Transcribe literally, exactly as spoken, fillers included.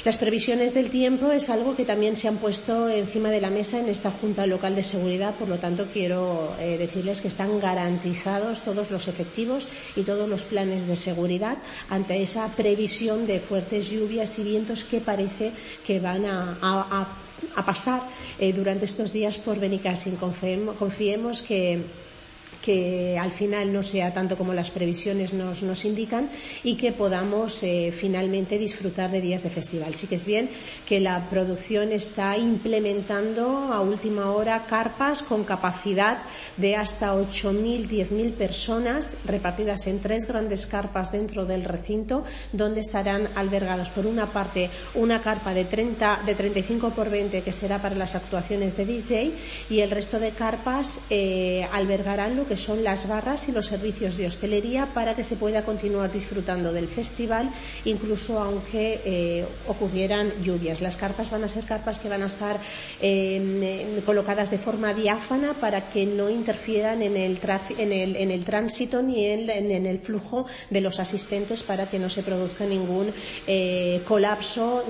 Las previsiones del tiempo es algo que también se han puesto encima de la mesa en esta Junta Local de Seguridad, por lo tanto quiero eh, decirles que están garantizados todos los efectivos y todos los planes de seguridad ante esa previsión de fuertes lluvias y vientos que parece que van a, a, a, a pasar eh, durante estos días por Benicàssim. Confiemos, confiemos que que al final no sea tanto como las previsiones nos, nos indican y que podamos eh, finalmente disfrutar de días de festival. Sí que es bien que la producción está implementando a última hora carpas con capacidad de hasta ocho mil, diez mil personas repartidas en tres grandes carpas dentro del recinto, donde estarán albergados por una parte una carpa de treinta, de treinta y cinco por veinte que será para las actuaciones de D J y el resto de carpas eh, albergarán lo que son las barras y los servicios de hostelería para que se pueda continuar disfrutando del festival incluso aunque eh, ocurrieran lluvias. Las carpas van a ser carpas que van a estar eh, colocadas de forma diáfana para que no interfieran en el, en el, en el tránsito ni en, en, en el flujo de los asistentes, para que no se produzca ningún eh, colapso